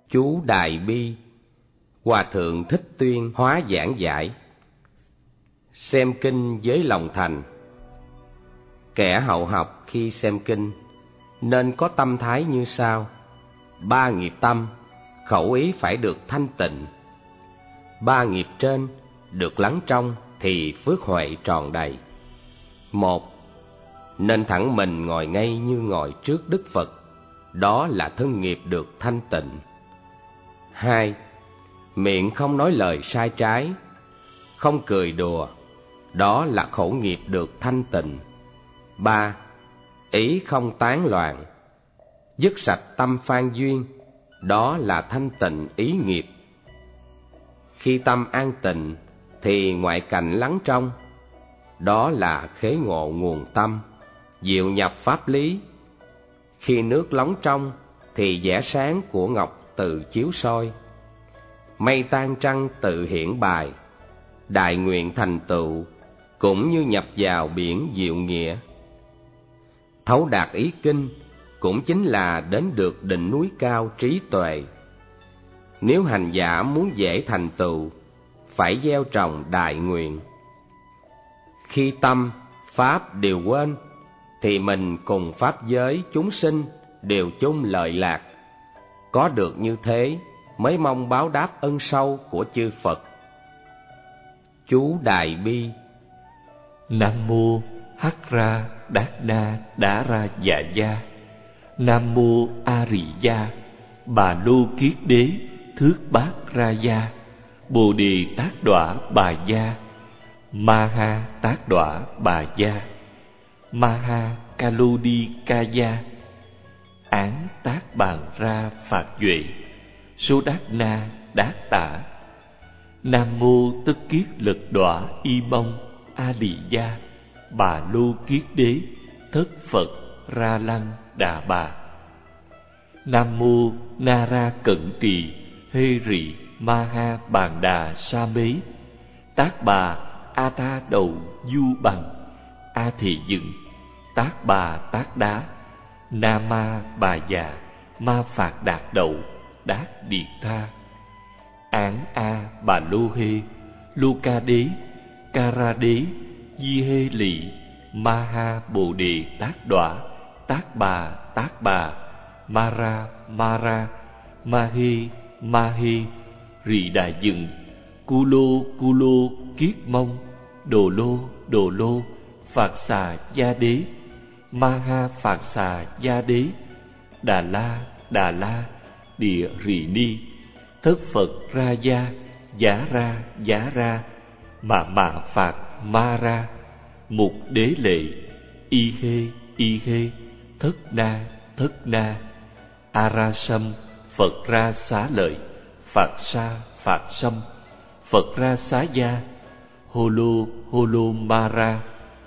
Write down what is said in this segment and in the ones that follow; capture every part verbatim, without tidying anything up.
Chú Đại Bi. Hòa thượng Thích Tuyên hóa giảng giải. Xem kinh với lòng thành. Kẻ hậu học khi xem kinh nên có tâm thái như sau: ba nghiệp tâm, khẩu ý phải được thanh tịnh. Ba nghiệp trên được lắng trong thì phước huệ tròn đầy. Một, nên thẳng mình ngồi ngay như ngồi trước Đức Phật, đó là thân nghiệp được thanh tịnh. Hai, miệng không nói lời sai trái, không cười đùa, đó là khẩu nghiệp được thanh tịnh. Ba, ý không tán loạn, dứt sạch tâm phan duyên, đó là thanh tịnh ý nghiệp. Khi tâm an tịnh thì ngoại cảnh lắng trong, đó là khế ngộ nguồn tâm, diệu nhập pháp lý. Khi nước lóng trong thì vẻ sáng của ngọc tự chiếu soi, mây tan trăng tự hiển bài. Đại nguyện thành tựu cũng như nhập vào biển diệu nghĩa. Thấu đạt ý kinh cũng chính là đến được đỉnh núi cao trí tuệ. Nếu hành giả muốn dễ thành tựu, phải gieo trồng đại nguyện. Khi tâm, pháp đều quên, thì mình cùng pháp giới chúng sinh đều chung lợi lạc. Có được như thế mới mong báo đáp ân sâu của chư Phật. Chú Đại Bi. Nam mô Hắc Ra Đát Na Đá Ra Dạ Gia. Nam mô A Rì Gia Bà Lô Kiết Đế Thước Bát Ra Gia. Bồ Đề Tác Đọa Bà Gia. Ma Ha Tác Đọa Bà Gia. Ma Ha Ca Lô Đi Ca Gia. Án tác bàn ra phạt duệ. Số đát na đát tả. Nam mô Tức Kiết Lực Đọa Y Mông A Lì Gia Bà Lô Kiết Đế Thất Phật Ra Lăng Đà Bà. Nam mô Na Ra Cận Trì Hê Rị Ma Ha Bàn Đà Sa Mế. Tác bà A Tha Đầu Du Bằng A Thị Dựng. Tác bà Tác Đá Na Ma Bà Già Ma Phạt Đạt Đậu Đát Điệt Tha. Án A Bà Lô Hê Lô Ca Đế Ca Ra Đế Di Hê Lị Ma Ha Bồ Đề Tác Đọa Tác Bà Tác Bà Ma Ra Ma Ra Ma Hê Ma Hê Rị Đà Dựng Cu Lô Cu Lô Kiết Mông Đồ Lô Đồ Lô Phạt Xà Gia Đế Ma Ha Phạt Xà Gia Đế Đà La Đà La Địa Rì Ni Thất Phật Ra Gia Giá Ra Giá Ra Mạ Mạ Phạt Ma Ra Mục Đế Lệ Y Hê Y Hê Thất Na Thất Na A Ra Sâm Phật Ra Xá Lợi Phạt Sa Phạt Sâm Phật Ra Xá Gia Hô Lô Hô Lô Ma Ra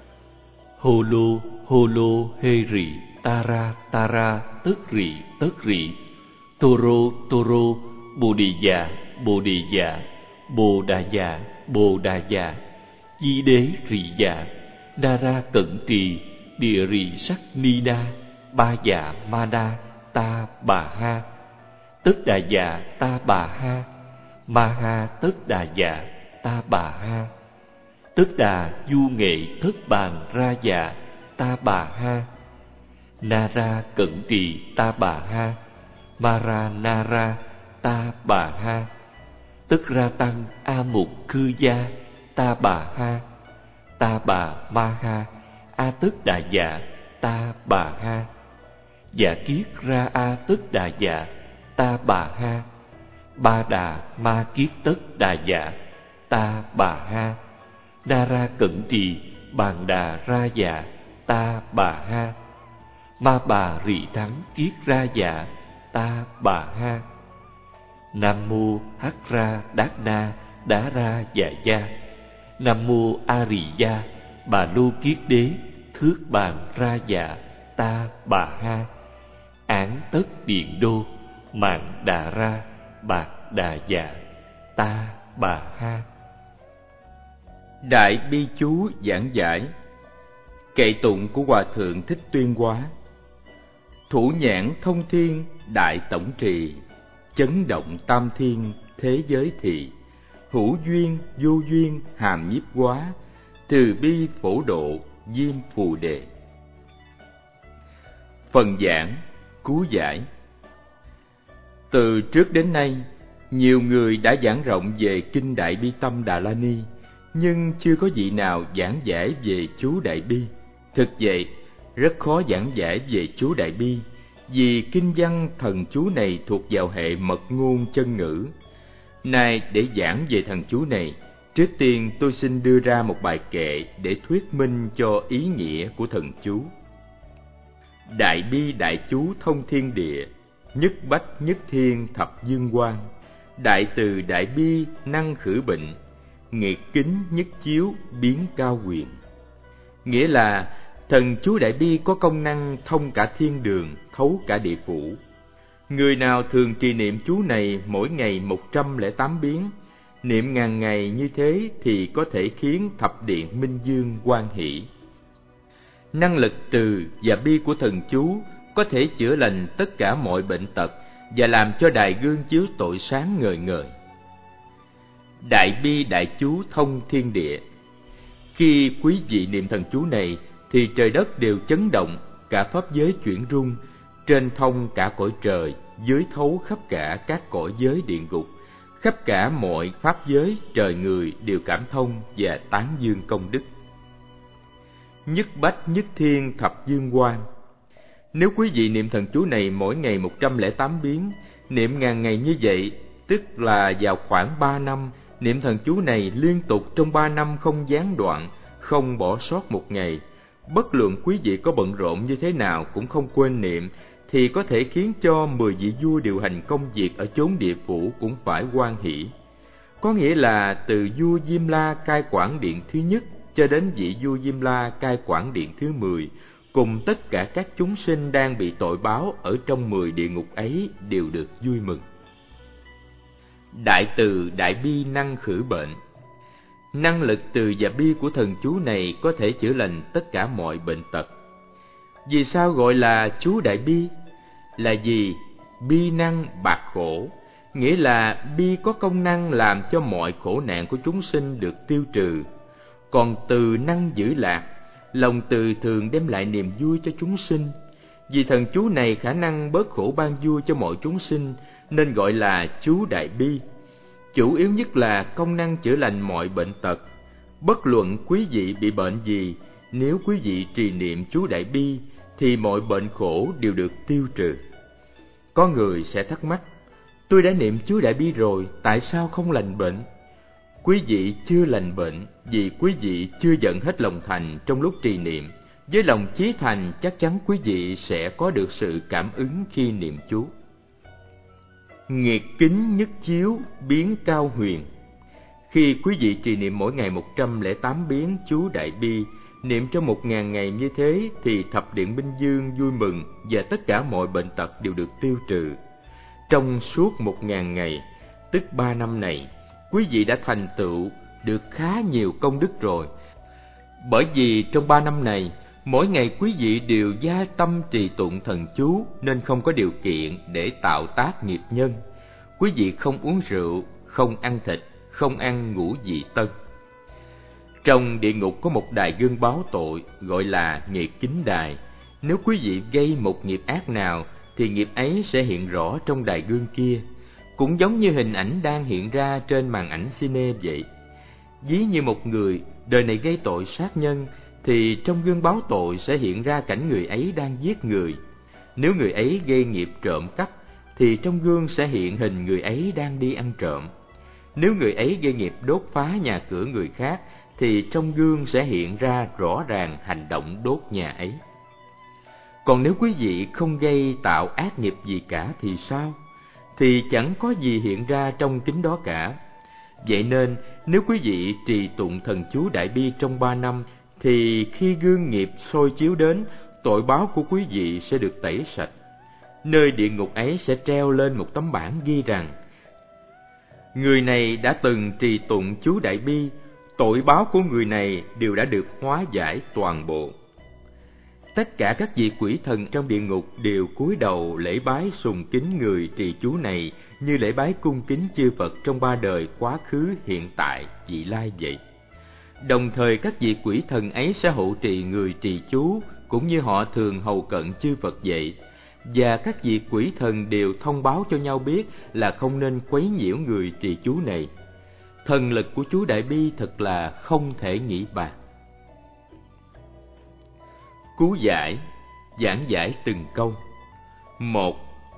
Hô Lô Hô Lô Hê Rị Ta Ra Ta Ra Tất Rị Tất Rị Tô Rô Tô Rô Bồ Đề Già Bồ Đề Già Bồ Đà Già Bồ Đà Già Di Đế Rị Già Na Ra Cận Trì Địa Rị Sắc Ni Na Ba Già Ma Đa Ta Bà Ha Tất Đà Già Ta Bà Ha Ma Ha Tất Đà Già Ta Bà Ha Tất Đà Du Nghệ Thất Bàn Ra Già Ta Bà Ha Na Ra Cận Trì Ta Bà Ha Ma Ra Na Ra Ta Bà Ha Tức Ra Tăng A Mục Khư Gia Ta Bà Ha Ta Bà Ma Ha A Tất Đà Dạ Ta Bà Ha Dạ Kiết Ra A Tất Đà Dạ Ta Bà Ha Ba Đà Ma Kiết Tất Đà Dạ Ta Bà Ha Na Ra Cận Trì Bàn Đà Ra Dạ Ta Bà Ha Ma Bà Rị Thắng Kiết Ra Dạ Ta Bà Ha. Nam mô Hắc Ra Đát Na Đá Ra Dạ Gia. Nam mô A Rì Gia Bà Lô Kiết Đế Thước Bàn Ra Dạ Ta Bà Ha. Án Tất Điện Đô Mạng Đà Ra Bạc Đà Dạ Ta Bà Ha. Đại Bi chú giảng giải. Kệ tụng của Hòa thượng Thích Tuyên Hóa. Thủ nhãn thông thiên đại tổng trì, chấn động tam thiên thế giới thị, hữu duyên vô duyên hàm nhiếp quá, từ bi phổ độ diêm phù đề. Phần giảng cứu giải. Từ trước đến nay, nhiều người đã giảng rộng về Kinh Đại Bi Tâm Đà La Ni, nhưng chưa có vị nào giảng giải về chú Đại Bi. Thực vậy, rất khó giảng giải về chú Đại Bi, vì kinh văn thần chú này thuộc vào hệ mật ngôn chân ngữ. Nay để giảng về thần chú này, trước tiên tôi xin đưa ra một bài kệ để thuyết minh cho ý nghĩa của thần chú. Đại bi đại chú thông thiên địa, nhất bách nhất thiên thập dương quang. Đại từ đại bi năng khử bệnh, nghiệt kính nhất chiếu biến cao quyền. Nghĩa là thần chú Đại Bi có công năng thông cả thiên đường, thấu cả địa phủ. Người nào thường trì niệm chú này mỗi ngày một trăm lẻ tám biến, niệm ngàn ngày như thế thì có thể khiến thập điện minh dương hoan hỷ. Năng lực từ và bi của thần chú có thể chữa lành tất cả mọi bệnh tật và làm cho đài gương chiếu tội sáng ngời ngời. Đại bi đại chú thông thiên địa. Khi quý vị niệm thần chú này thì trời đất đều chấn động, cả pháp giới chuyển rung, trên thông cả cõi trời, dưới thấu khắp cả các cõi giới địa ngục, khắp cả mọi pháp giới trời người đều cảm thông và tán dương công đức. Nhất bách nhất thiên thập dương quang. Nếu quý vị niệm thần chú này mỗi ngày một trăm lẻ tám biến, niệm ngàn ngày như vậy, tức là vào khoảng ba năm, niệm thần chú này liên tục trong ba năm không gián đoạn, không bỏ sót một ngày. Bất luận quý vị có bận rộn như thế nào cũng không quên niệm, thì có thể khiến cho mười vị vua điều hành công việc ở chốn địa phủ cũng phải hoan hỷ. Có nghĩa là từ vua Diêm La cai quản điện thứ nhất cho đến vị vua Diêm La cai quản điện thứ mười, cùng tất cả các chúng sinh đang bị tội báo ở trong mười địa ngục ấy đều được vui mừng. Đại từ đại bi năng khử bệnh. Năng lực từ và bi của thần chú này có thể chữa lành tất cả mọi bệnh tật. Vì sao gọi là chú Đại Bi? Là vì bi năng bạc khổ, nghĩa là bi có công năng làm cho mọi khổ nạn của chúng sinh được tiêu trừ. Còn từ năng giữ lạc, lòng từ thường đem lại niềm vui cho chúng sinh. Vì thần chú này khả năng bớt khổ ban vui cho mọi chúng sinh, nên gọi là chú Đại Bi. Chủ yếu nhất là công năng chữa lành mọi bệnh tật. Bất luận quý vị bị bệnh gì, nếu quý vị trì niệm chú Đại Bi thì mọi bệnh khổ đều được tiêu trừ. Có người sẽ thắc mắc, tôi đã niệm chú Đại Bi rồi, tại sao không lành bệnh? Quý vị chưa lành bệnh vì quý vị chưa dẫn hết lòng thành trong lúc trì niệm. Với lòng chí thành, chắc chắn quý vị sẽ có được sự cảm ứng khi niệm chú. Nghiệt kính nhất chiếu biến cao huyền. Khi quý vị trì niệm mỗi ngày một trăm lẻ tám biến chú Đại Bi, niệm trong một ngàn ngày như thế thì thập điện minh dương vui mừng và tất cả mọi bệnh tật đều được tiêu trừ. Trong suốt một ngàn ngày, tức ba năm này, quý vị đã thành tựu được khá nhiều công đức rồi. Bởi vì trong ba năm này, mỗi ngày quý vị đều gia tâm trì tụng thần chú nên không có điều kiện để tạo tác nghiệp nhân. Quý vị không uống rượu, không ăn thịt, không ăn ngũ vị tân. Trong địa ngục có một đài gương báo tội gọi là nghiệp kính đài. Nếu quý vị gây một nghiệp ác nào thì nghiệp ấy sẽ hiện rõ trong đài gương kia, cũng giống như hình ảnh đang hiện ra trên màn ảnh cine vậy. Ví như một người đời này gây tội sát nhân thì trong gương báo tội sẽ hiện ra cảnh người ấy đang giết người. Nếu người ấy gây nghiệp trộm cắp thì trong gương sẽ hiện hình người ấy đang đi ăn trộm. Nếu người ấy gây nghiệp đốt phá nhà cửa người khác thì trong gương sẽ hiện ra rõ ràng hành động đốt nhà ấy. Còn nếu quý vị không gây tạo ác nghiệp gì cả thì sao? Thì chẳng có gì hiện ra trong kính đó cả. Vậy nên nếu quý vị trì tụng thần chú Đại Bi trong ba năm thì khi gương nghiệp soi chiếu đến, tội báo của quý vị sẽ được tẩy sạch. Nơi địa ngục ấy sẽ treo lên một tấm bảng ghi rằng: người này đã từng trì tụng chú Đại Bi, tội báo của người này đều đã được hóa giải toàn bộ. Tất cả các vị quỷ thần trong địa ngục đều cúi đầu lễ bái sùng kính người trì chú này như lễ bái cung kính chư Phật trong ba đời quá khứ, hiện tại, vị lai vậy. Đồng thời các vị quỷ thần ấy sẽ hộ trì người trì chú cũng như họ thường hầu cận chư Phật vậy. Và các vị quỷ thần đều thông báo cho nhau biết là không nên quấy nhiễu người trì chú này. Thần lực của chú Đại Bi thật là không thể nghĩ bàn. Chú giải, giảng giải từng câu. Một.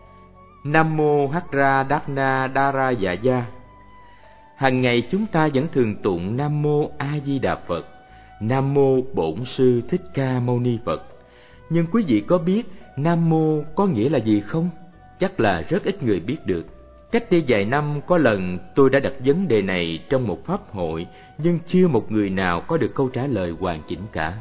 Nam mô Hắc Ra Đát Na Đa Ra Dạ Gia. Hàng ngày chúng ta vẫn thường tụng Nam mô A Di Đà Phật, Nam mô Bổn Sư Thích Ca Mâu Ni Phật. Nhưng quý vị có biết Nam mô có nghĩa là gì không? Chắc là rất ít người biết được. Cách đây vài năm có lần tôi đã đặt vấn đề này trong một pháp hội, nhưng chưa một người nào có được câu trả lời hoàn chỉnh cả.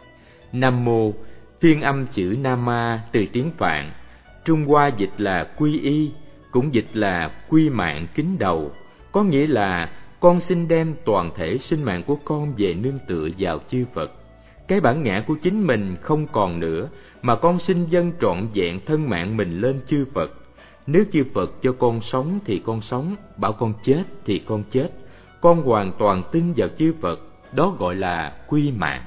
Nam mô phiên âm chữ Nama từ tiếng Phạn, Trung Hoa dịch là quy y, cũng dịch là quy mạng kính đầu, có nghĩa là con xin đem toàn thể sinh mạng của con về nương tựa vào chư Phật. Cái bản ngã của chính mình không còn nữa, mà con xin dâng trọn vẹn thân mạng mình lên chư Phật. Nếu chư Phật cho con sống thì con sống, bảo con chết thì con chết. Con hoàn toàn tin vào chư Phật, đó gọi là quy mạng.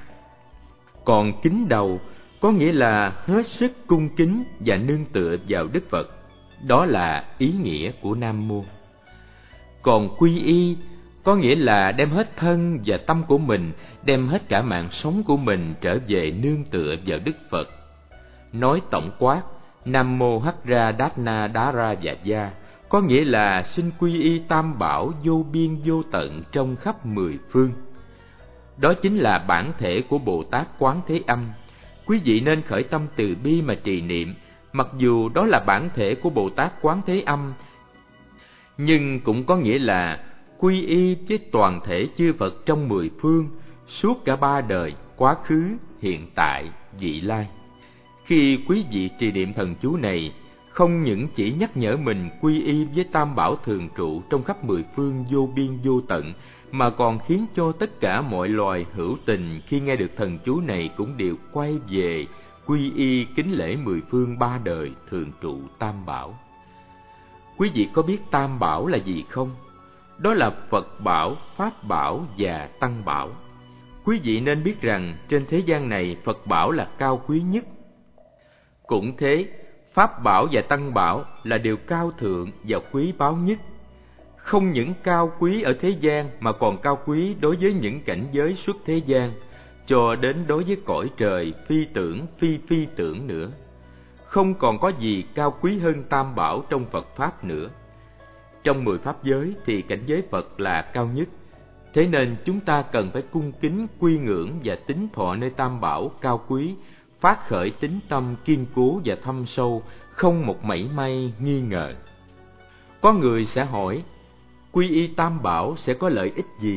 Còn kính đầu có nghĩa là hết sức cung kính và nương tựa vào Đức Phật, đó là ý nghĩa của Nam mô. Còn quy y có nghĩa là đem hết thân và tâm của mình, đem hết cả mạng sống của mình trở về nương tựa vào Đức Phật. Nói tổng quát, Nam mô Hắc Ra Đát Na Đá Ra Dạ Gia có nghĩa là xin quy y tam bảo vô biên vô tận trong khắp mười phương. Đó chính là bản thể của Bồ Tát Quán Thế Âm. Quý vị nên khởi tâm từ bi mà trì niệm. Mặc dù đó là bản thể của Bồ Tát Quán Thế Âm, nhưng cũng có nghĩa là quy y với toàn thể chư Phật trong mười phương, suốt cả ba đời, quá khứ, hiện tại, vị lai. Khi quý vị trì niệm thần chú này, không những chỉ nhắc nhở mình quy y với tam bảo thường trụ trong khắp mười phương vô biên vô tận, mà còn khiến cho tất cả mọi loài hữu tình khi nghe được thần chú này cũng đều quay về quy y kính lễ mười phương ba đời thường trụ tam bảo. Quý vị có biết tam bảo là gì không? Đó là Phật bảo, Pháp bảo và Tăng bảo. Quý vị nên biết rằng trên thế gian này Phật bảo là cao quý nhất. Cũng thế, Pháp bảo và Tăng bảo là điều cao thượng và quý báu nhất. Không những cao quý ở thế gian mà còn cao quý đối với những cảnh giới xuất thế gian, cho đến đối với cõi trời phi tưởng, phi phi tưởng nữa. Không còn có gì cao quý hơn tam bảo trong Phật Pháp nữa. Trong mười Pháp giới thì cảnh giới Phật là cao nhất. Thế nên chúng ta cần phải cung kính, quy ngưỡng và tín thọ nơi tam bảo cao quý, phát khởi tín tâm kiên cố và thâm sâu, không một mảy may nghi ngờ. Có người sẽ hỏi, quy y tam bảo sẽ có lợi ích gì?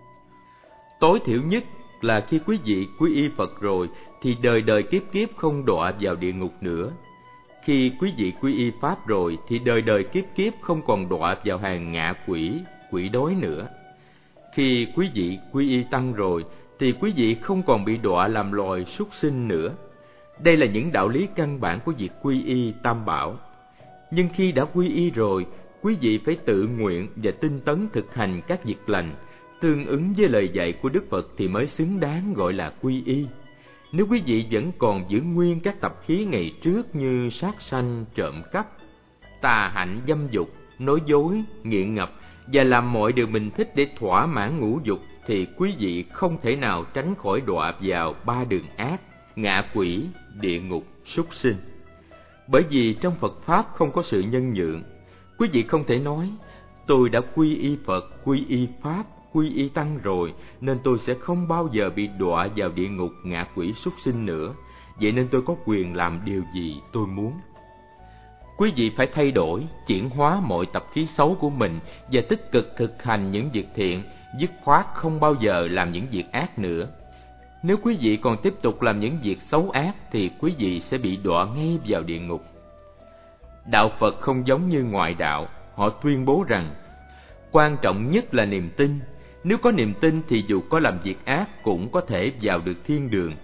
Tối thiểu nhất là khi quý vị quy y Phật rồi thì đời đời kiếp kiếp không đọa vào địa ngục nữa. Khi quý vị quy y Pháp rồi thì đời đời kiếp kiếp không còn đọa vào hàng ngạ quỷ, quỷ đói nữa. Khi quý vị quy y Tăng rồi thì quý vị không còn bị đọa làm loài súc sinh nữa. Đây là những đạo lý căn bản của việc quy y tam bảo. Nhưng khi đã quy y rồi, quý vị phải tự nguyện và tinh tấn thực hành các việc lành, tương ứng với lời dạy của Đức Phật thì mới xứng đáng gọi là quy y. Nếu quý vị vẫn còn giữ nguyên các tập khí ngày trước như sát sanh, trộm cắp, tà hạnh dâm dục, nói dối, nghiện ngập và làm mọi điều mình thích để thỏa mãn ngũ dục, thì quý vị không thể nào tránh khỏi đọa vào ba đường ác, ngạ quỷ, địa ngục, súc sinh. Bởi vì trong Phật Pháp không có sự nhân nhượng. Quý vị không thể nói, tôi đã quy y Phật, quy y Pháp, quy y Tăng rồi, nên tôi sẽ không bao giờ bị đọa vào địa ngục, ngạ quỷ, súc sinh nữa. Vậy nên tôi có quyền làm điều gì tôi muốn. Quý vị phải thay đổi, chuyển hóa mọi tập khí xấu của mình và tích cực thực hành những việc thiện, dứt khoát không bao giờ làm những việc ác nữa. Nếu quý vị còn tiếp tục làm những việc xấu ác thì quý vị sẽ bị đọa ngay vào địa ngục. Đạo Phật không giống như ngoại đạo, họ tuyên bố rằng quan trọng nhất là niềm tin. Nếu có niềm tin thì dù có làm việc ác cũng có thể vào được thiên đường.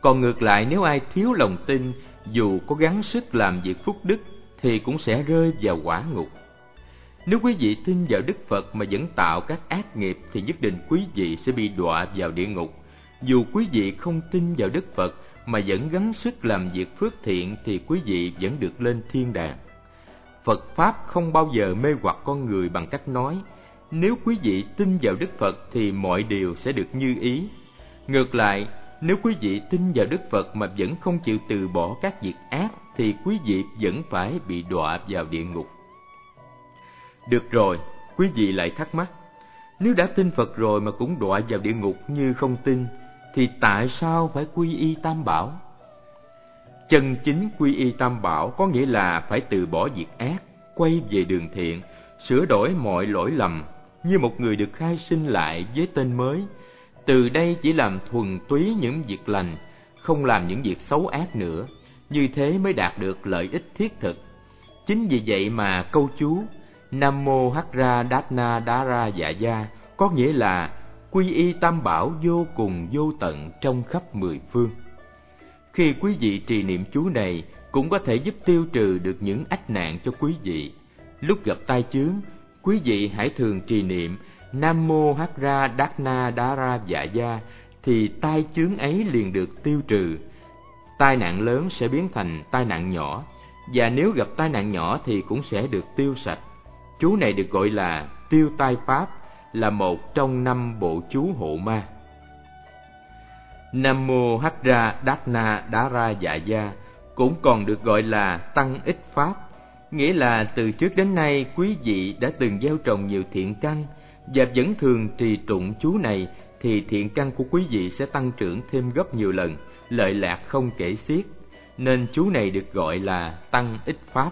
Còn ngược lại, nếu ai thiếu lòng tin, dù có gắng sức làm việc phúc đức thì cũng sẽ rơi vào quả ngục. Nếu quý vị tin vào Đức Phật mà vẫn tạo các ác nghiệp thì nhất định quý vị sẽ bị đọa vào địa ngục. Dù quý vị không tin vào Đức Phật mà vẫn gắng sức làm việc phước thiện thì quý vị vẫn được lên thiên đàng. Phật Pháp không bao giờ mê hoặc con người bằng cách nói, nếu quý vị tin vào Đức Phật thì mọi điều sẽ được như ý. Ngược lại, nếu quý vị tin vào Đức Phật mà vẫn không chịu từ bỏ các việc ác thì quý vị vẫn phải bị đọa vào địa ngục. Được rồi, quý vị lại thắc mắc, nếu đã tin Phật rồi mà cũng đọa vào địa ngục như không tin, thì tại sao phải quy y Tam Bảo? Chân chính quy y Tam Bảo có nghĩa là phải từ bỏ việc ác, quay về đường thiện, sửa đổi mọi lỗi lầm, như một người được khai sinh lại với tên mới. Từ đây chỉ làm thuần túy những việc lành, không làm những việc xấu ác nữa, như thế mới đạt được lợi ích thiết thực. Chính vì vậy mà câu chú Nam Mô Hắc Ra Đát Na Đá Ra Dạ Gia có nghĩa là quy y Tam Bảo vô cùng vô tận trong khắp mười phương. Khi quý vị trì niệm chú này cũng có thể giúp tiêu trừ được những ách nạn cho quý vị. Lúc gặp tai chướng, quý vị hãy thường trì niệm Nam Mô Hắc Ra Đát Na Đá Ra Dạ Gia thì tai chướng ấy liền được tiêu trừ. Tai nạn lớn sẽ biến thành tai nạn nhỏ, và nếu gặp tai nạn nhỏ thì cũng sẽ được tiêu sạch. Chú này được gọi là tiêu tai pháp, là một trong năm bộ chú hộ ma. Nam Mô Hắc Ra Đát Na Đá Ra Dạ Gia cũng còn được gọi là tăng ích pháp, nghĩa là từ trước đến nay quý vị đã từng gieo trồng nhiều thiện căn và vẫn thường trì tụng chú này thì thiện căn của quý vị sẽ tăng trưởng thêm gấp nhiều lần, lợi lạc không kể xiết, nên chú này được gọi là tăng ích pháp.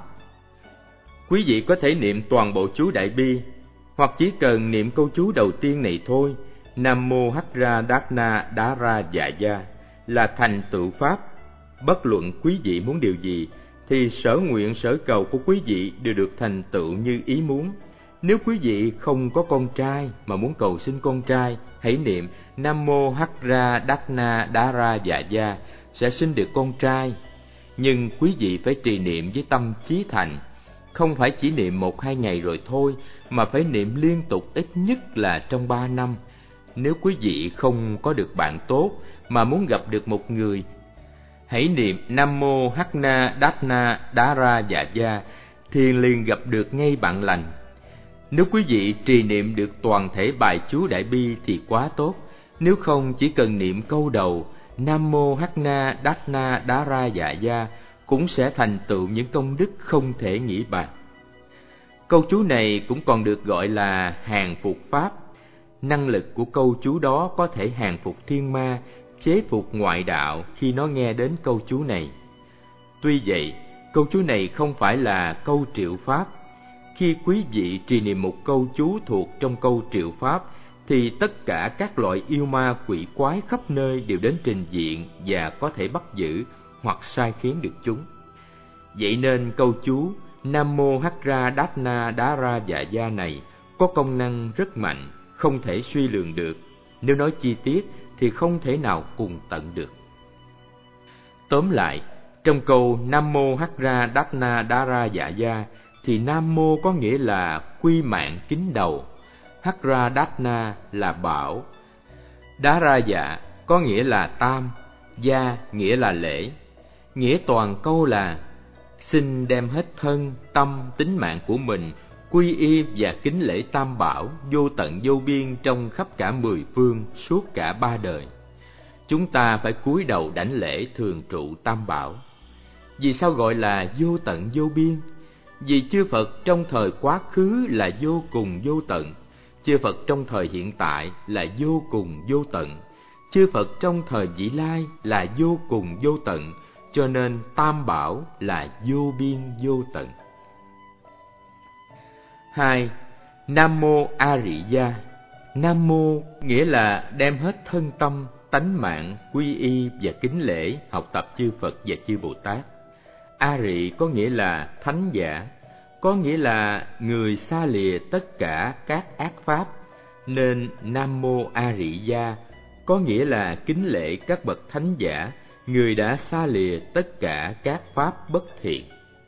Quý vị có thể niệm toàn bộ chú Đại Bi, hoặc chỉ cần niệm câu chú đầu tiên này thôi, Nam Mô Hắc Ra Đát Na Đá Ra Dạ Gia, là thành tựu pháp. Bất luận quý vị muốn điều gì thì sở nguyện sở cầu của quý vị đều được thành tựu như ý muốn. Nếu quý vị không có con trai mà muốn cầu xin con trai, hãy niệm Nam Mô Hắc Ra Đát Na Đá Ra Dạ Gia sẽ sinh được con trai. Nhưng quý vị phải trì niệm với tâm chí thành, không phải chỉ niệm một hai ngày rồi thôi, mà phải niệm liên tục ít nhất là trong ba năm. Nếu quý vị không có được bạn tốt mà muốn gặp được một người, hãy niệm Nam Mô Hắc Na Đát Na Đá Ra Dạ Gia thì liền gặp được ngay bạn lành. Nếu quý vị trì niệm được toàn thể bài chú Đại Bi thì quá tốt, nếu không chỉ cần niệm câu đầu Nam Mô Hắc Na Đát Na Đá Ra Dạ Gia cũng sẽ thành tựu những công đức không thể nghĩ bàn. Câu chú này cũng còn được gọi là hàng phục pháp. Năng lực của câu chú đó có thể hàng phục thiên ma, chế phục ngoại đạo khi nó nghe đến câu chú này. Tuy vậy, câu chú này không phải là câu triệu pháp. Khi quý vị trì niệm một câu chú thuộc trong câu triệu pháp thì tất cả các loại yêu ma quỷ quái khắp nơi đều đến trình diện và có thể bắt giữ hoặc sai khiến được chúng. Vậy nên câu chú Nam Mô Hắc Ra Đát Na Đá Ra Dạ Gia này có công năng rất mạnh, không thể suy lường được. Nếu nói chi tiết thì không thể nào cùng tận được. Tóm lại, trong câu Nam Mô Hắc Ra Đát Na Đá Ra Dạ Gia thì Nam Mô có nghĩa là quy mạng kính đầu, Hắc Ra Đát Na là bảo, Đá Ra Dạ có nghĩa là tam, Gia nghĩa là lễ. Nghĩa toàn câu là xin đem hết thân, tâm, tính mạng của mình quy y và kính lễ Tam Bảo vô tận vô biên trong khắp cả mười phương suốt cả ba đời. Chúng ta phải cúi đầu đảnh lễ thường trụ Tam Bảo. Vì sao gọi là vô tận vô biên? Vì chư Phật trong thời quá khứ là vô cùng vô tận, chư Phật trong thời hiện tại là vô cùng vô tận, chư Phật trong thời vị lai là vô cùng vô tận, cho nên Tam Bảo là vô biên vô tận. Hai. Nam Mô A Rị Gia. Nam Mô nghĩa là đem hết thân tâm, tánh mạng, quy y và kính lễ học tập chư Phật và chư Bồ Tát. A Rị có nghĩa là thánh giả, có nghĩa là người xa lìa tất cả các ác pháp, nên Nam Mô A Rị Gia có nghĩa là kính lễ các bậc thánh giả người đã xa lìa tất cả các pháp bất thiện.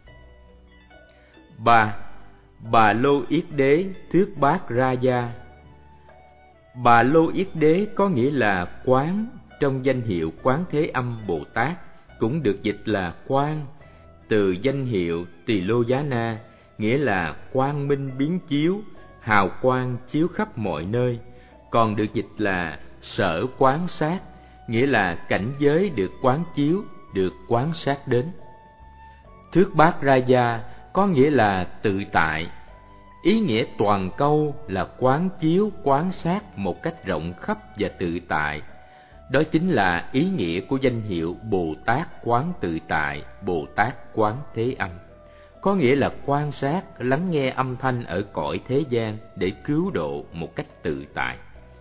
Ba. Bà Lô Yết Đế Thước Bát Raja. Bà Lô Yết Đế có nghĩa là quán trong danh hiệu Quán Thế Âm Bồ Tát, cũng được dịch là quang, từ danh hiệu Tỳ Lô Giá Na, nghĩa là quang minh biến chiếu, hào quang chiếu khắp mọi nơi, còn được dịch là sở quán sát, nghĩa là cảnh giới được quán chiếu, được quán sát đến. Thước Bát Raja có nghĩa là tự tại, ý nghĩa toàn câu là quán chiếu, quán sát một cách rộng khắp và tự tại. Đó chính là ý nghĩa của danh hiệu Bồ Tát Quán Tự Tại, Bồ Tát Quán Thế Âm, có nghĩa là quan sát, lắng nghe âm thanh ở cõi thế gian để cứu độ một cách tự tại.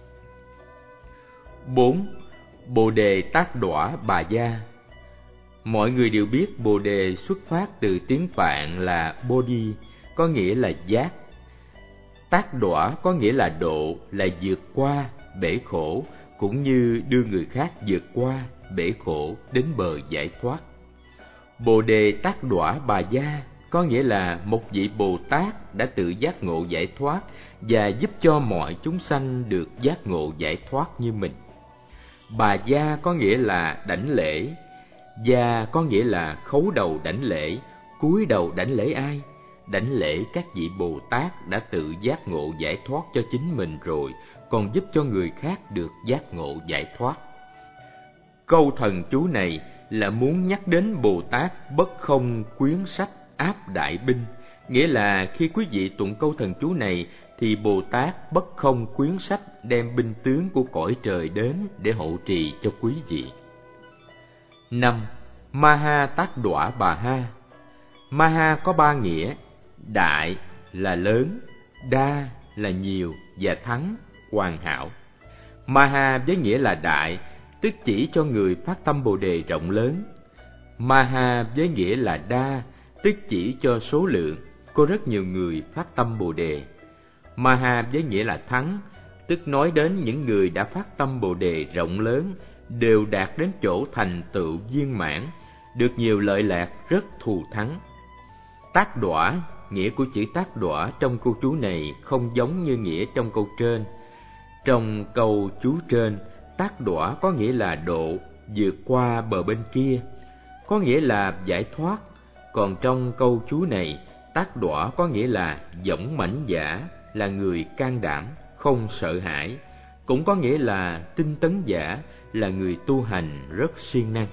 Bốn. Bồ Đề Tác Đọa Bà Gia. Mọi người đều biết Bồ Đề xuất phát từ tiếng Phạn là Bodhi, có nghĩa là giác. Tác Đọa có nghĩa là độ, là vượt qua bể khổ, cũng như đưa người khác vượt qua bể khổ đến bờ giải thoát. Bồ Đề Tác Đọa Bà Gia có nghĩa là một vị Bồ Tát đã tự giác ngộ giải thoát và giúp cho mọi chúng sanh được giác ngộ giải thoát như mình. Bà Gia có nghĩa là đảnh lễ. Gia có nghĩa là khấu đầu đảnh lễ, cúi đầu đảnh lễ ai? Đảnh lễ các vị Bồ Tát đã tự giác ngộ giải thoát cho chính mình rồi, còn giúp cho người khác được giác ngộ giải thoát. Câu thần chú này là muốn nhắc đến Bồ Tát Bất Không Quyến Sách Áp Đại Binh, nghĩa là khi quý vị tụng câu thần chú này thì Bồ Tát Bất Không Quyến Sách đem binh tướng của cõi trời đến để hộ trì cho quý vị. Năm. Maha Tác Đọa Bà Ha. Maha có ba nghĩa: đại là lớn, đa là nhiều và thắng, hoàn hảo. Maha với nghĩa là đại, tức chỉ cho người phát tâm Bồ Đề rộng lớn. Maha với nghĩa là đa, tức chỉ cho số lượng, có rất nhiều người phát tâm Bồ Đề. Maha với nghĩa là thắng, tức nói đến những người đã phát tâm Bồ Đề rộng lớn, đều đạt đến chỗ thành tựu viên mãn, được nhiều lợi lạc, rất thù thắng. Tác đọa, nghĩa của chữ tác đọa trong câu chú này không giống như nghĩa trong câu trên. Trong câu chú trên, tác đọa có nghĩa là độ, vượt qua bờ bên kia, có nghĩa là giải thoát. Còn trong câu chú này, tác đọa có nghĩa là dũng mãnh giả, là người can đảm, không sợ hãi, cũng có nghĩa là tinh tấn giả, là người tu hành rất siêng năng.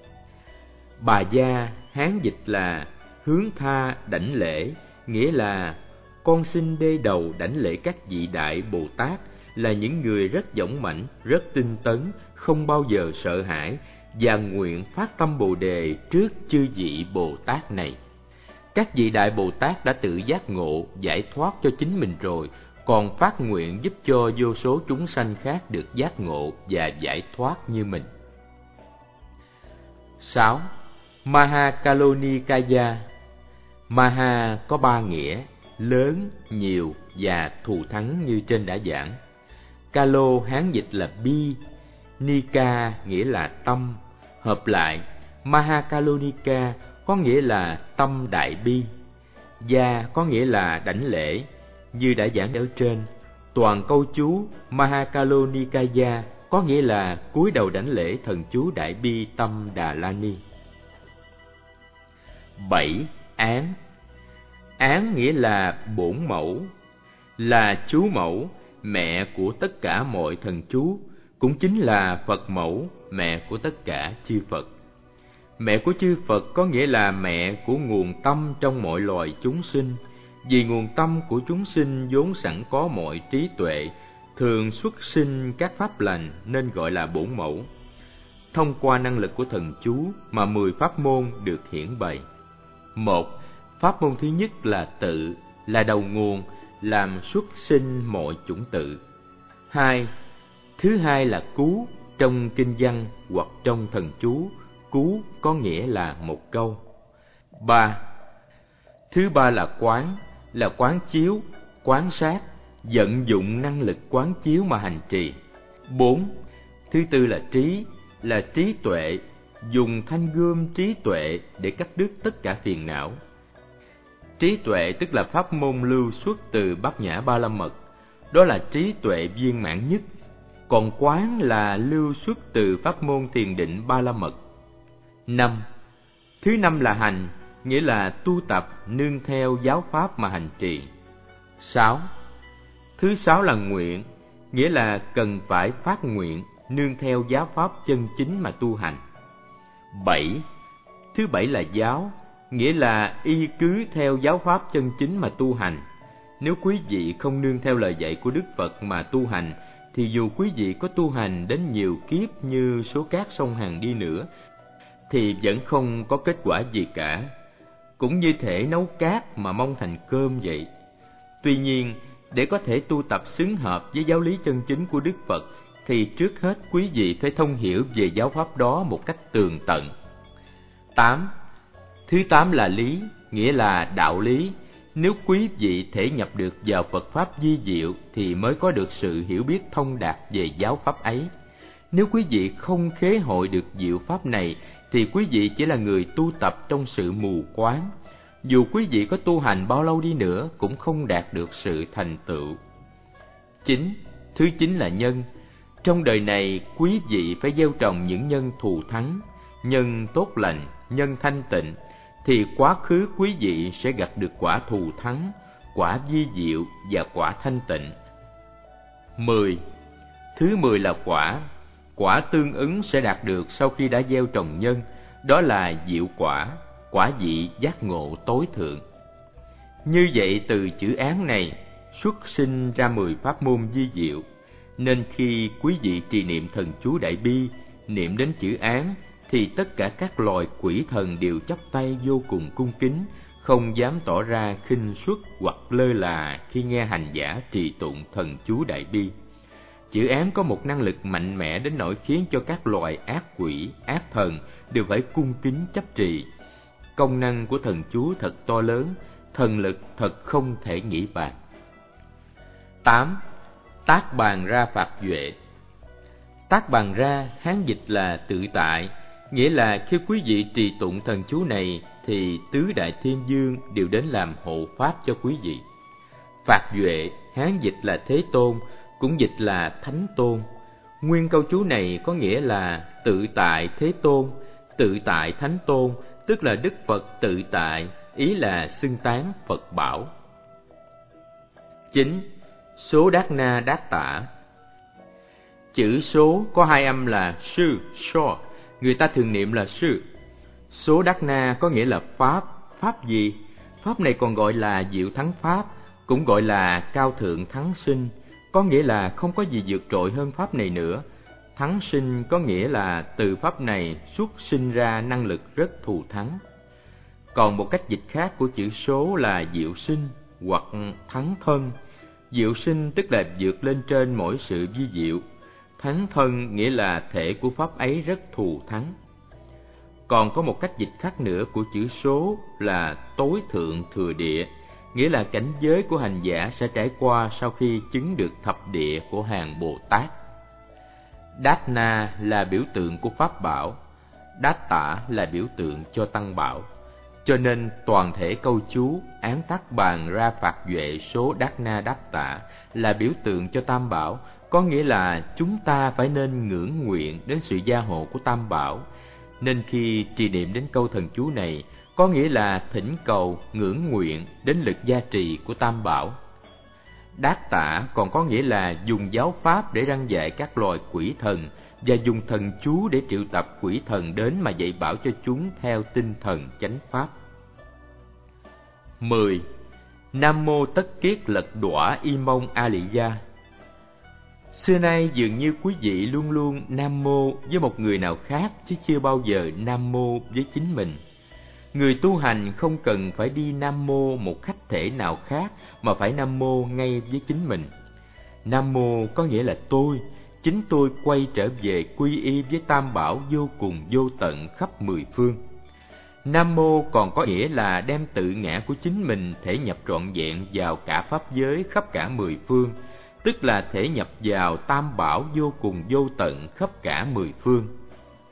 Bà Gia, Hán dịch là hướng tha đảnh lễ, nghĩa là con xin đê đầu đảnh lễ các vị đại Bồ Tát, là những người rất dũng mãnh, rất tinh tấn, không bao giờ sợ hãi, và nguyện phát tâm Bồ Đề trước chư vị Bồ Tát này. Các vị đại Bồ Tát đã tự giác ngộ, giải thoát cho chính mình rồi, còn phát nguyện giúp cho vô số chúng sanh khác được giác ngộ và giải thoát như mình. Sáu. Maha Kalonikaya. Maha có ba nghĩa: lớn, nhiều và thù thắng như trên đã giảng. Kalo Hán dịch là bi, Nika nghĩa là tâm. Hợp lại, Maha Kalonika có nghĩa là tâm đại bi. Gia có nghĩa là đảnh lễ. Như đã giảng ở trên, toàn câu chú Maha Kalonikaya có nghĩa là cúi đầu đảnh lễ thần chú Đại Bi Tâm Đà La Ni. Bảy. Án. Án nghĩa là bổn mẫu, là chú mẫu, mẹ của tất cả mọi thần chú, cũng chính là Phật mẫu, mẹ của tất cả chư Phật. Mẹ của chư Phật có nghĩa là mẹ của nguồn tâm trong mọi loài chúng sinh, vì nguồn tâm của chúng sinh vốn sẵn có mọi trí tuệ, thường xuất sinh các pháp lành nên gọi là bổn mẫu. Thông qua năng lực của thần chú mà mười pháp môn được hiển bày. Một. Pháp môn thứ nhất là tự, là đầu nguồn, làm xuất sinh mọi chủng tự. Hai. Thứ hai là cú, trong kinh văn hoặc trong thần chú, cú có nghĩa là một câu. Ba. Thứ ba là quán, là quán chiếu, quán sát, vận dụng năng lực quán chiếu mà hành trì. Bốn. Thứ tư là trí, là trí tuệ, dùng thanh gươm trí tuệ để cắt đứt tất cả phiền não. Trí tuệ tức là pháp môn lưu xuất từ Bát Nhã Ba La Mật, đó là trí tuệ viên mãn nhất. Còn quán là lưu xuất từ pháp môn thiền định Ba La Mật. Năm. Thứ năm là hành, nghĩa là tu tập nương theo giáo pháp mà hành trì. Sáu. Thứ sáu là nguyện, nghĩa là cần phải phát nguyện nương theo giáo pháp chân chính mà tu hành. Bảy. Thứ bảy là giáo, nghĩa là y cứ theo giáo pháp chân chính mà tu hành. Nếu quý vị không nương theo lời dạy của Đức Phật mà tu hành, thì dù quý vị có tu hành đến nhiều kiếp như số cát sông Hằng đi nữa, thì vẫn không có kết quả gì cả. Cũng như thể nấu cát mà mong thành cơm vậy. Tuy nhiên, để có thể tu tập xứng hợp với giáo lý chân chính của Đức Phật, thì trước hết quý vị phải thông hiểu về giáo pháp đó một cách tường tận. Tám. Thứ tám là lý, nghĩa là đạo lý. Nếu quý vị thể nhập được vào Phật Pháp vi diệu thì mới có được sự hiểu biết thông đạt về giáo Pháp ấy. Nếu quý vị không khế hội được diệu Pháp này thì quý vị chỉ là người tu tập trong sự mù quáng. Dù quý vị có tu hành bao lâu đi nữa cũng không đạt được sự thành tựu. Chín. Thứ chín là nhân. Trong đời này quý vị phải gieo trồng những nhân thù thắng, nhân tốt lành, nhân thanh tịnh, thì quá khứ quý vị sẽ gặt được quả thù thắng, quả vi diệu và quả thanh tịnh. Mười. Thứ mười là quả. Quả tương ứng sẽ đạt được sau khi đã gieo trồng nhân, đó là diệu quả, quả vị giác ngộ tối thượng. Như vậy từ chữ án này xuất sinh ra mười pháp môn vi diệu, nên khi quý vị trì niệm thần chú Đại Bi, niệm đến chữ án, thì tất cả các loài quỷ thần đều chắp tay vô cùng cung kính, không dám tỏ ra khinh suất hoặc lơ là khi nghe hành giả trì tụng thần chú Đại Bi. Chữ án có một năng lực mạnh mẽ đến nỗi khiến cho các loài ác quỷ, ác thần đều phải cung kính chấp trì. Công năng của thần chú thật to lớn, thần lực thật không thể nghĩ bàn. Tám. Tác bàn ra phạt duệ. Tác bàn ra, Hán dịch là tự tại, nghĩa là khi quý vị trì tụng thần chú này thì tứ đại thiên dương đều đến làm hộ pháp cho quý vị. Phạt duệ, Hán dịch là Thế Tôn, cũng dịch là Thánh Tôn. Nguyên câu chú này có nghĩa là tự tại Thế Tôn, tự tại Thánh Tôn, tức là Đức Phật tự tại, ý là xưng tán Phật bảo. Chín. Số đát na đát tả. Chữ số có hai âm là sư, so, người ta thường niệm là sư. Số đát na có nghĩa là pháp. Pháp gì? Pháp này còn gọi là diệu thắng pháp, cũng gọi là cao thượng thắng sinh, có nghĩa là không có gì vượt trội hơn pháp này nữa. Thắng sinh có nghĩa là từ pháp này xuất sinh ra năng lực rất thù thắng. Còn một cách dịch khác của chữ số là diệu sinh hoặc thắng thân. Diệu sinh tức là vượt lên trên mỗi sự vi diệu. Thắng thân nghĩa là thể của pháp ấy rất thù thắng. Còn có một cách dịch khác nữa của chữ số là tối thượng thừa địa, nghĩa là cảnh giới của hành giả sẽ trải qua sau khi chứng được thập địa của hàng Bồ Tát. Đát na là biểu tượng của pháp bảo, đát tả là biểu tượng cho tăng bảo. Cho nên toàn thể câu chú án tác bàn ra phạt duệ số đát na đát tả là biểu tượng cho tam bảo, có nghĩa là chúng ta phải nên ngưỡng nguyện đến sự gia hộ của tam bảo. Nên khi trì niệm đến câu thần chú này, có nghĩa là thỉnh cầu, ngưỡng nguyện đến lực gia trì của tam bảo. Đát tả còn có nghĩa là dùng giáo pháp để răn dạy các loài quỷ thần, và dùng thần chú để triệu tập quỷ thần đến mà dạy bảo cho chúng theo tinh thần chánh pháp. Mười. Nam mô tất kiết lật đọa y mông a lị gia. Xưa nay dường như quý vị luôn luôn nam mô với một người nào khác, chứ chưa bao giờ nam mô với chính mình. Người tu hành không cần phải đi nam mô một khách thể nào khác, mà phải nam mô ngay với chính mình. Nam mô có nghĩa là tôi, chính tôi quay trở về quy y với tam bảo vô cùng vô tận khắp mười phương. Nam mô còn có nghĩa là đem tự ngã của chính mình thể nhập trọn vẹn vào cả pháp giới khắp cả mười phương, tức là thể nhập vào tam bảo vô cùng vô tận khắp cả mười phương.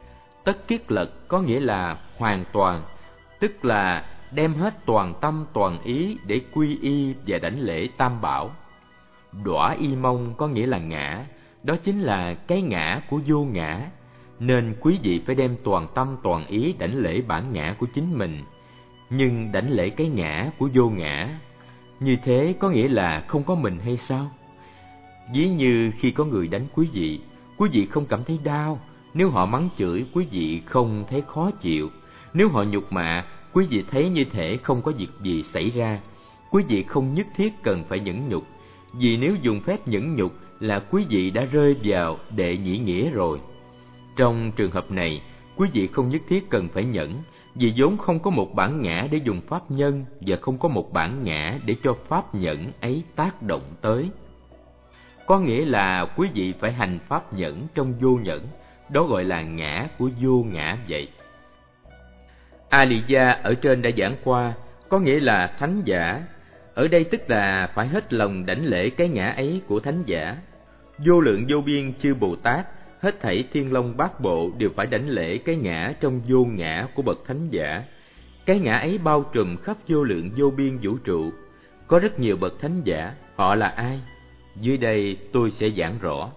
tất kiết lật có nghĩa là hoàn toàn, tức là đem hết toàn tâm toàn ý để quy y và đảnh lễ Tam Bảo. Đọa y mông có nghĩa là ngã, đó chính là cái ngã của vô ngã, nên quý vị phải đem toàn tâm toàn ý đảnh lễ bản ngã của chính mình, nhưng đảnh lễ cái ngã của vô ngã. Như thế có nghĩa là không có mình hay sao? Ví như khi có người đánh quý vị, quý vị không cảm thấy đau. Nếu họ mắng chửi, quý vị không thấy khó chịu. Nếu họ nhục mạ, quý vị thấy như thể không có việc gì xảy ra. Quý vị không nhất thiết cần phải nhẫn nhục, vì nếu dùng phép nhẫn nhục là quý vị đã rơi vào đệ nhị nghĩa rồi. Trong trường hợp này, quý vị không nhất thiết cần phải nhẫn, vì vốn không có một bản ngã để dùng pháp nhân và không có một bản ngã để cho pháp nhẫn ấy tác động tới. Có nghĩa là quý vị phải hành pháp nhẫn trong vô nhẫn, đó gọi là ngã của vô ngã vậy. A-lì-gia ở trên đã giảng qua, có nghĩa là thánh giả. Ở đây tức là phải hết lòng đảnh lễ cái ngã ấy của thánh giả. Vô lượng vô biên chư Bồ Tát, hết thảy thiên long bát bộ đều phải đảnh lễ cái ngã trong vô ngã của bậc thánh giả. Cái ngã ấy bao trùm khắp vô lượng vô biên vũ trụ. Có rất nhiều bậc thánh giả, họ là ai? Dưới đây tôi sẽ giảng rõ.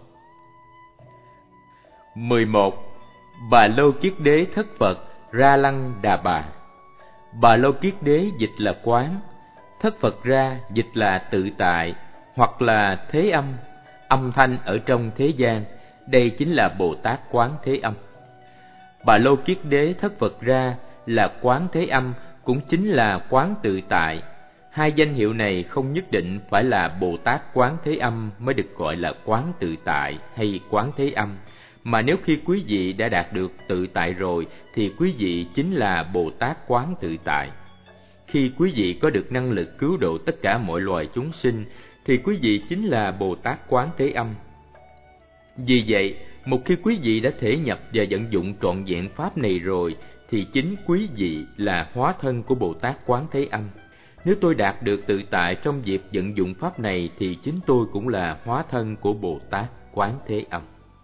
mười một. Bà Lô Kiết Đế thất Phật Ra Lăng Đà Bà. Bà Lô Kiết Đế dịch là quán, thất Phật Ra dịch là tự tại hoặc là thế âm, âm thanh ở trong thế gian. Đây chính là Bồ Tát Quán Thế Âm. Bà Lô Kiết Đế thất Phật Ra là Quán Thế Âm, cũng chính là Quán Tự Tại. Hai danh hiệu này không nhất định phải là Bồ Tát Quán Thế Âm mới được gọi là Quán Tự Tại hay Quán Thế Âm, mà nếu khi quý vị đã đạt được tự tại rồi thì quý vị chính là Bồ Tát Quán Tự Tại. Khi quý vị có được năng lực cứu độ tất cả mọi loài chúng sinh thì quý vị chính là Bồ Tát Quán Thế Âm. Vì vậy, một khi quý vị đã thể nhập và vận dụng trọn vẹn pháp này rồi thì chính quý vị là hóa thân của Bồ Tát Quán Thế Âm. Nếu tôi đạt được tự tại trong việc vận dụng pháp này thì chính tôi cũng là hóa thân của Bồ Tát Quán Thế Âm.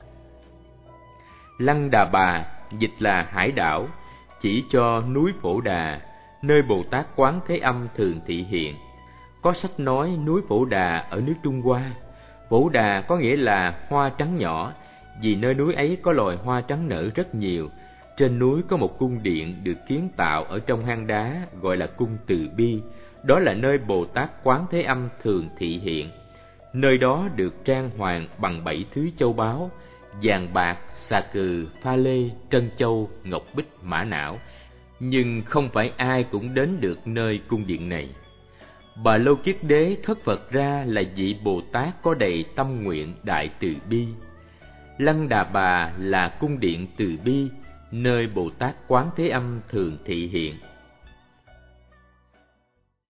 Lăng Đà Bà dịch là hải đảo, chỉ cho núi Phổ Đà, nơi Bồ Tát Quán Thế Âm thường thị hiện. Có sách nói núi Phổ Đà ở nước Trung Hoa. Phổ Đà có nghĩa là hoa trắng nhỏ, vì nơi núi ấy có loài hoa trắng nở rất nhiều. Trên núi có một cung điện được kiến tạo ở trong hang đá gọi là cung Từ Bi, đó là nơi Bồ Tát Quán Thế Âm thường thị hiện. Nơi đó được trang hoàng bằng bảy thứ châu báu: vàng bạc, xà cừ, pha lê, trân châu, ngọc bích, mã não. Nhưng không phải ai cũng đến được nơi cung điện này. Bà Lô Kiết Đế thất Phật Ra là vị Bồ Tát có đầy tâm nguyện đại từ bi. Lăng Đà Bà là cung điện từ bi, nơi Bồ Tát Quán Thế Âm thường thị hiện.